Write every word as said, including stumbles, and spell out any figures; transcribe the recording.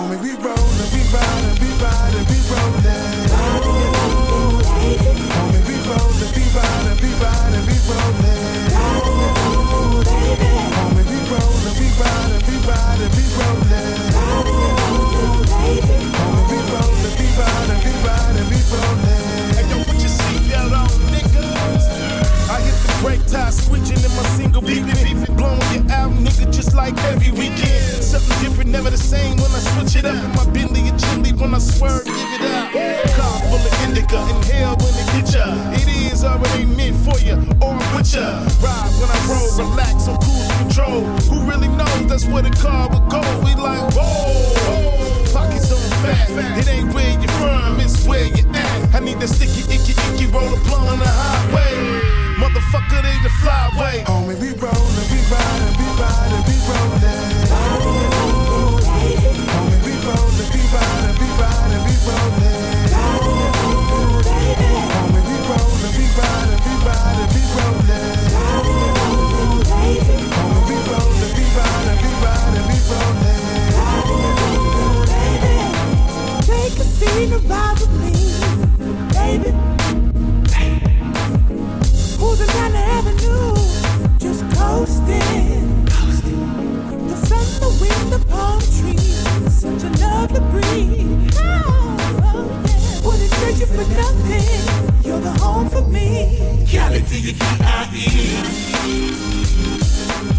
Homie, we rollin', we riding, we riding, we rollin'. Homie, we rollin', we riding, we riding, we rollin'. Homie, we rollin', we riding, we riding, we rollin'. Homie, we rollin', we riding, we riding, we rollin'. Hey, yo, put your seatbelt on, niggas. I hit the brake tie screeching in my single beepin', blowing your album, nigga, just like every weekend. Something different, never the same when I switch it up. In my Bentley and chili when I swerve, give it up. Car full of indica, inhale when it get ya. It is or it ain't meant for ya, or I'm with ya. Ride when I roll, relax on cruise control. Who really knows that's where the car would go? We like, whoa, pockets on fat. It ain't where you from, it's where you at. I need that sticky, icky, icky, roll a blunt on the highway. Motherfucker, they the flyway. Homie, we rollin', we riding, we riding, we rollin'. Homie, we rollin', we riding, we riding, we rollin'. Homie, we rollin', we riding, we riding, we rollin'. Homie, we rollin', we riding, we riding, we rollin'. Take a seat and ride with me, baby. Cruising down the avenue, just coasting. The sun, the wind, the palm trees, such a lovely breeze. Oh, oh yeah. Wouldn't trade you for nothing. You're the home for me. Cali, D U D I E.